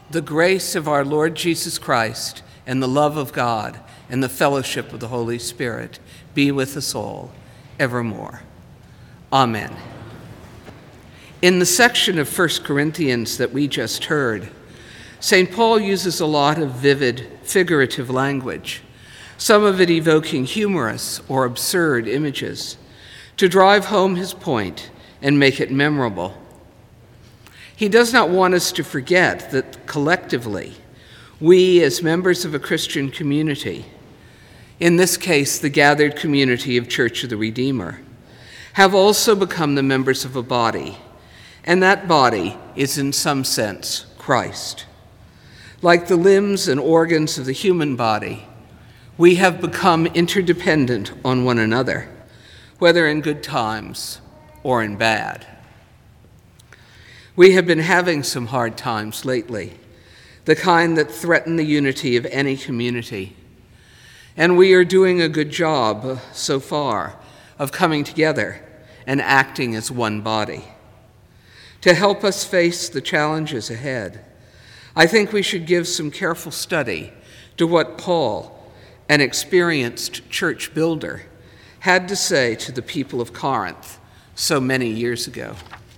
The grace of our Lord Jesus Christ and the love of God and the fellowship of the Holy Spirit be with us all evermore. Amen. In the section of 1 Corinthians that we just heard, St. Paul uses a lot of vivid, figurative language, some of it evoking humorous or absurd images, to drive home his point and make it memorable. He does not want us to forget that collectively, we as members of a Christian community, in this case the gathered community of Church of the Redeemer, have also become the members of a body, and that body is in some sense Christ. Like the limbs and organs of the human body, we have become interdependent on one another, whether in good times or in bad. We have been having some hard times lately, the kind that threaten the unity of any community. And we are doing a good job so far of coming together and acting as one body. To help us face the challenges ahead, I think we should give some careful study to what Paul, an experienced church builder, had to say to the people of Corinth so many years ago.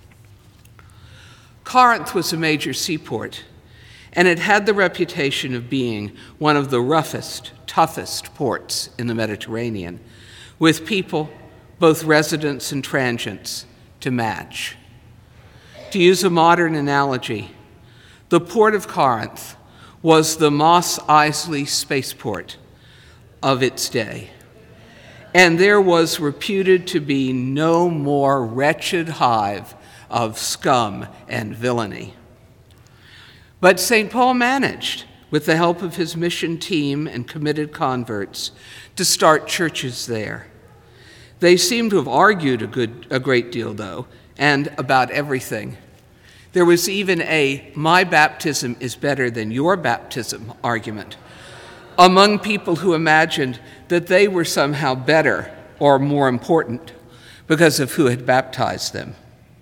Corinth was a major seaport, and it had the reputation of being one of the roughest, toughest ports in the Mediterranean, with people, both residents and transients, to match. To use a modern analogy, the port of Corinth was the Mos Eisley spaceport of its day, and there was reputed to be no more wretched hive of scum and villainy. But St. Paul managed, with the help of his mission team and committed converts, to start churches there. They seem to have argued a great deal, though, and about everything. There was even a "my baptism is better than your baptism" argument among people who imagined that they were somehow better or more important because of who had baptized them.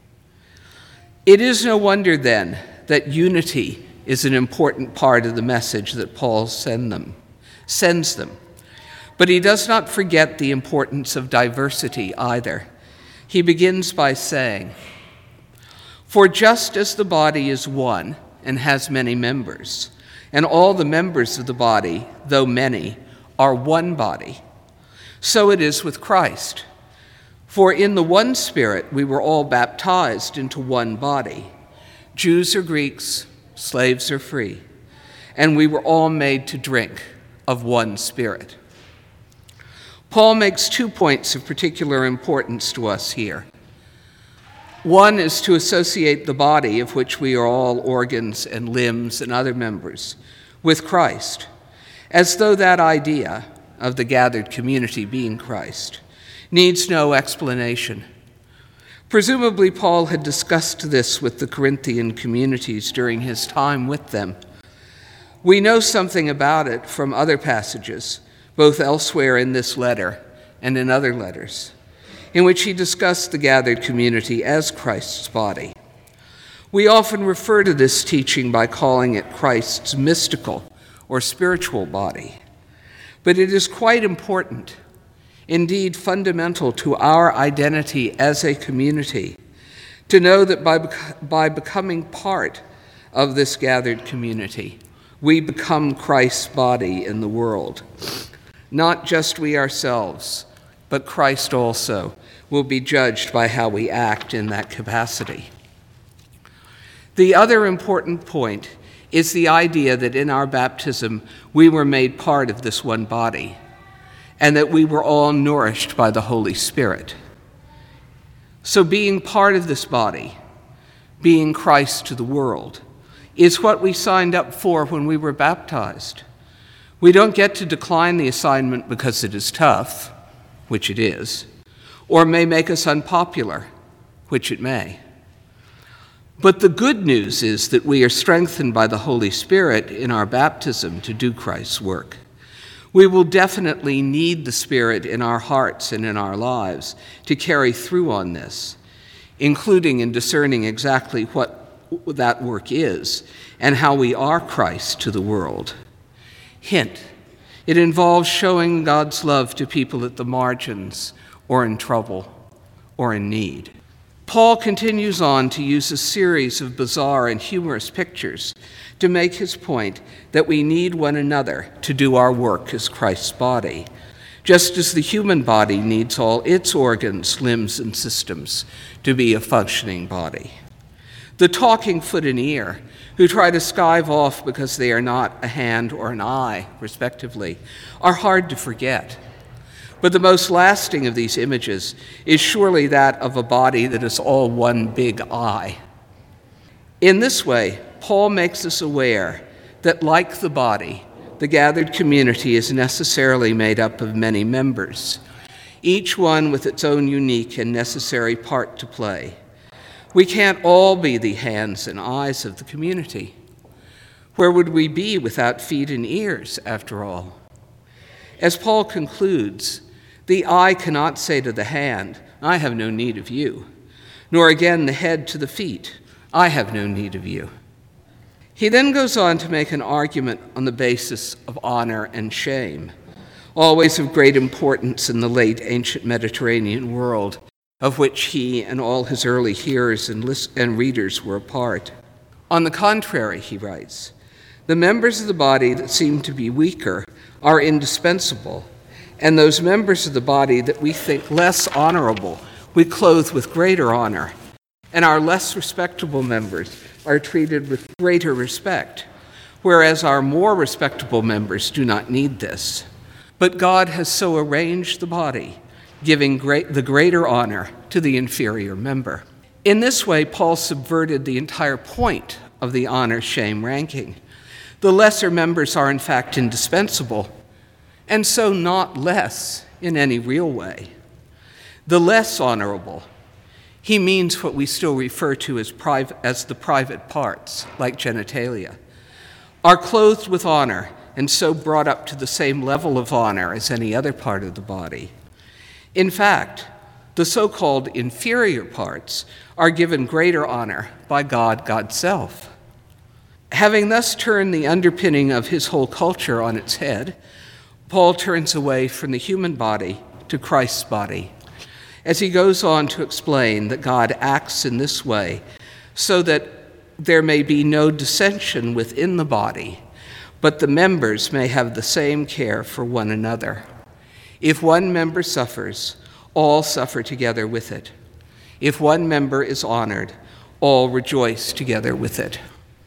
It is no wonder, then, that unity is an important part of the message that Paul sends them. But he does not forget the importance of diversity either. He begins by saying, "For just as the body is one and has many members, and all the members of the body, though many, are one body, so it is with Christ. For in the one Spirit we were all baptized into one body, Jews or Greeks, slaves or free, and we were all made to drink of one Spirit." Paul makes 2 points of particular importance to us here. One is to associate the body, of which we are all organs and limbs and other members, with Christ, as though that idea of the gathered community being Christ needs no explanation. Presumably, Paul had discussed this with the Corinthian communities during his time with them. We know something about it from other passages, both elsewhere in this letter and in other letters, in which he discussed the gathered community as Christ's body. We often refer to this teaching by calling it Christ's mystical or spiritual body, but it is quite important, indeed fundamental to our identity as a community, to know that by becoming part of this gathered community, we become Christ's body in the world. Not just we ourselves, but Christ also will be judged by how we act in that capacity. The other important point is the idea that in our baptism we were made part of this one body, and that we were all nourished by the Holy Spirit. So being part of this body, being Christ to the world, is what we signed up for when we were baptized. We don't get to decline the assignment because it is tough, which it is, or may make us unpopular, which it may. But the good news is that we are strengthened by the Holy Spirit in our baptism to do Christ's work. We will definitely need the Spirit in our hearts and in our lives to carry through on this, including in discerning exactly what that work is and how we are Christ to the world. Hint, it involves showing God's love to people at the margins or in trouble or in need. Paul continues on to use a series of bizarre and humorous pictures to make his point that we need one another to do our work as Christ's body, just as the human body needs all its organs, limbs, and systems to be a functioning body. The talking foot and ear, who try to skive off because they are not a hand or an eye, respectively, are hard to forget. But the most lasting of these images is surely that of a body that is all one big eye. In this way, Paul makes us aware that, like the body, the gathered community is necessarily made up of many members, each one with its own unique and necessary part to play. We can't all be the hands and eyes of the community. Where would we be without feet and ears, after all? As Paul concludes, the eye cannot say to the hand, "I have no need of you," nor again the head to the feet, "I have no need of you." He then goes on to make an argument on the basis of honor and shame, always of great importance in the late ancient Mediterranean world, of which he and all his early hearers and readers were a part. On the contrary, he writes, the members of the body that seem to be weaker are indispensable, and those members of the body that we think less honorable we clothe with greater honor, and our less respectable members are treated with greater respect, whereas our more respectable members do not need this. But God has so arranged the body, giving the greater honor to the inferior member. In this way, Paul subverted the entire point of the honor-shame ranking. The lesser members are in fact indispensable, and so not less in any real way. The less honorable, he means what we still refer to as the private parts, like genitalia, are clothed with honor and so brought up to the same level of honor as any other part of the body. In fact, the so-called inferior parts are given greater honor by God, God's self. Having thus turned the underpinning of his whole culture on its head, Paul turns away from the human body to Christ's body, as he goes on to explain that God acts in this way so that there may be no dissension within the body, but the members may have the same care for one another. If one member suffers, all suffer together with it. If one member is honored, all rejoice together with it.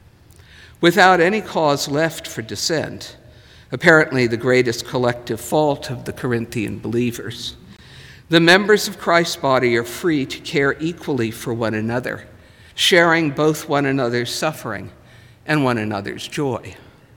Without any cause left for dissent, apparently the greatest collective fault of the Corinthian believers, the members of Christ's body are free to care equally for one another, sharing both one another's suffering and one another's joy.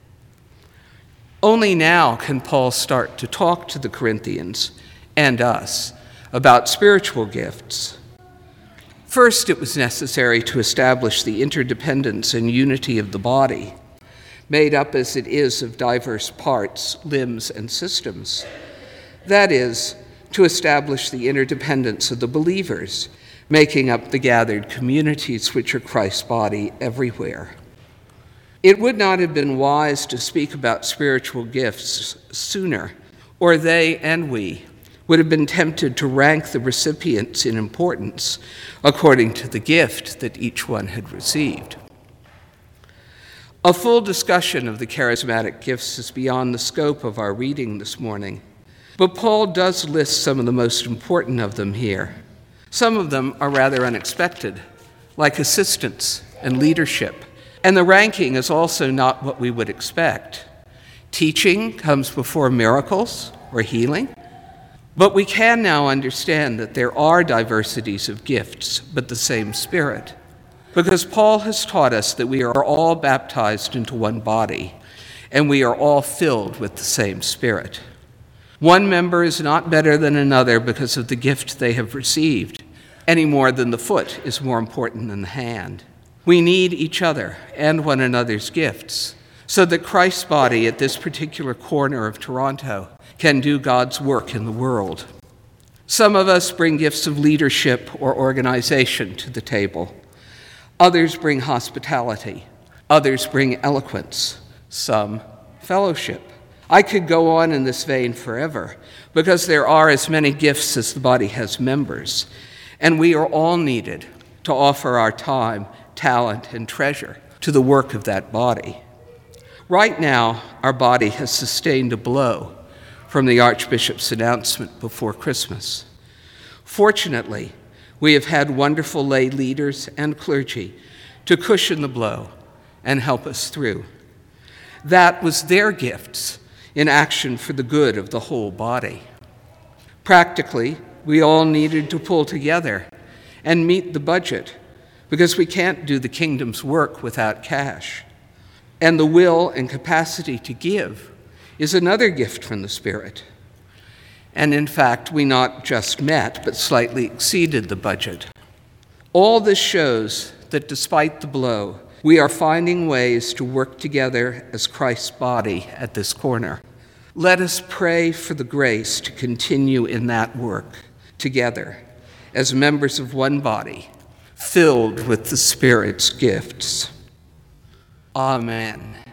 Only now can Paul start to talk to the Corinthians and us about spiritual gifts. First, it was necessary to establish the interdependence and unity of the body, made up as it is of diverse parts, limbs, and systems. That is, to establish the interdependence of the believers, making up the gathered communities which are Christ's body everywhere. It would not have been wise to speak about spiritual gifts sooner, or they and we would have been tempted to rank the recipients in importance according to the gift that each one had received. A full discussion of the charismatic gifts is beyond the scope of our reading this morning, but Paul does list some of the most important of them here. Some of them are rather unexpected, like assistance and leadership, and the ranking is also not what we would expect. Teaching comes before miracles or healing, but we can now understand that there are diversities of gifts, but the same Spirit, because Paul has taught us that we are all baptized into one body, and we are all filled with the same Spirit. One member is not better than another because of the gift they have received, any more than the foot is more important than the hand. We need each other and one another's gifts so that Christ's body at this particular corner of Toronto can do God's work in the world. Some of us bring gifts of leadership or organization to the table. Others bring hospitality. Others bring eloquence. Some fellowship. I could go on in this vein forever, because there are as many gifts as the body has members, and we are all needed to offer our time, talent, and treasure to the work of that body. Right now, our body has sustained a blow from the Archbishop's announcement before Christmas. Fortunately, we have had wonderful lay leaders and clergy to cushion the blow and help us through. That was their gifts in action for the good of the whole body. Practically, we all needed to pull together and meet the budget, because we can't do the kingdom's work without cash. And the will and capacity to give is another gift from the Spirit. And in fact, we not just met, but slightly exceeded the budget. All this shows that despite the blow, we are finding ways to work together as Christ's body at this corner. Let us pray for the grace to continue in that work together as members of one body, filled with the Spirit's gifts. Amen.